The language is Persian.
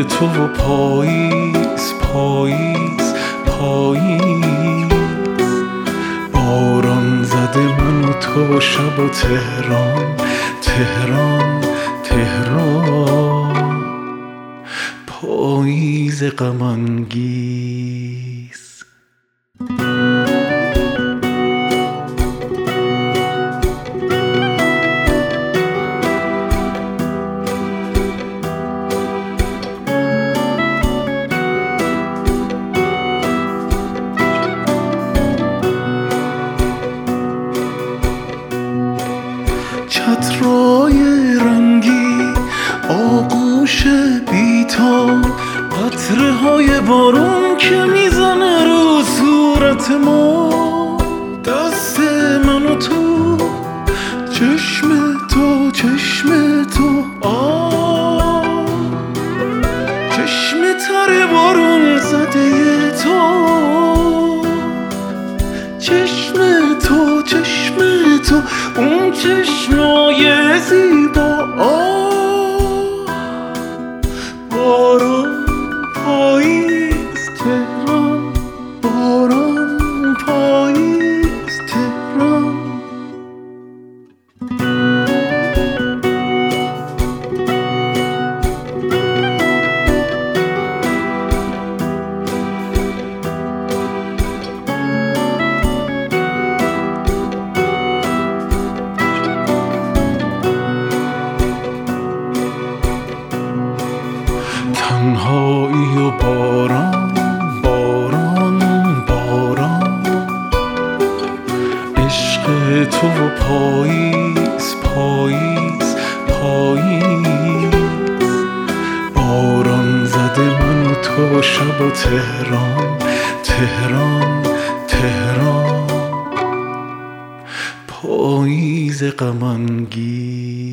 تو و پاییز پاییز پاییز. باران زده من و تو شب و تهران تهران تهران. پاییز غم انگیز. چترای رنگی آغوش بی‌تا، قطره های بارون که میزنه رو صورت ما. دست من و تو، چشم تو چشم تو چشم تر بارون زده تو. چشم تو چشم تو اون چشمای زیبا. باران پاییز تهران، باران پاییز تهران. تنهایی و باران باران باران. عشق تو و پاییز پاییز پاییز. باران زده من و تو شب و تهران تهران تهران. پاییز غم انگیز.